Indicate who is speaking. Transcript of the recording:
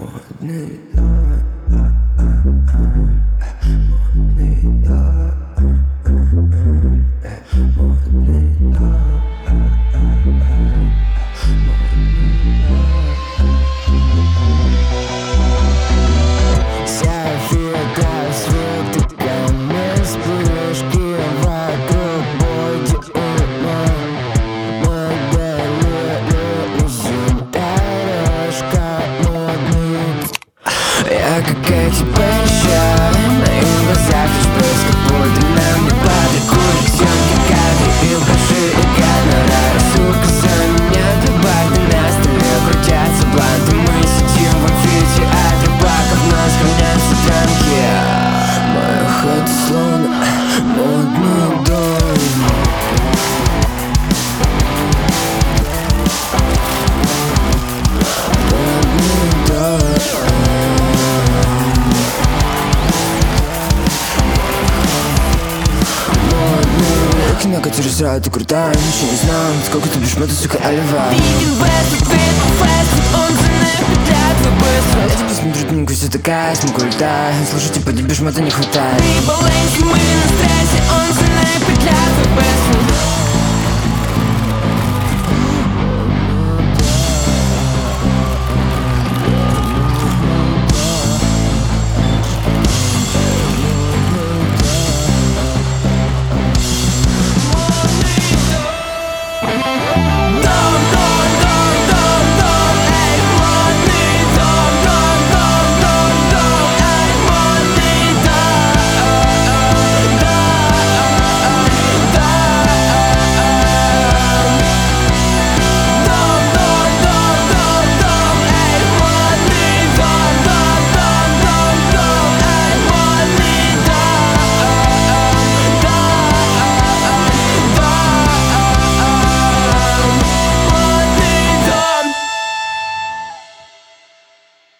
Speaker 1: Модный дом, модный дом, модный дом. Заветав цветками вспышки вокруг подиума. Я как эти парища, в моих глазах лишь блеск, будто на мне падает съемки кадры и большие гонорары. Сука, за меня добавь на столе крутятся бланты. Мы сидим в амфитеатре, пока в нас хранятся танки. Моя хата словно модный дом. На которой сразу ты крутая, ничего не знаю, сколько ты бишь, сука, олива.
Speaker 2: Виден в этот фейсбук, он за нами петлят, вы быстро.
Speaker 1: Я тебя смотрю, тоненько, все такая, смогу летать. Слушайте, поди бишь, не хватает.
Speaker 2: Ты балансе, мы на стрессе, он за нами петлят, вы быстро.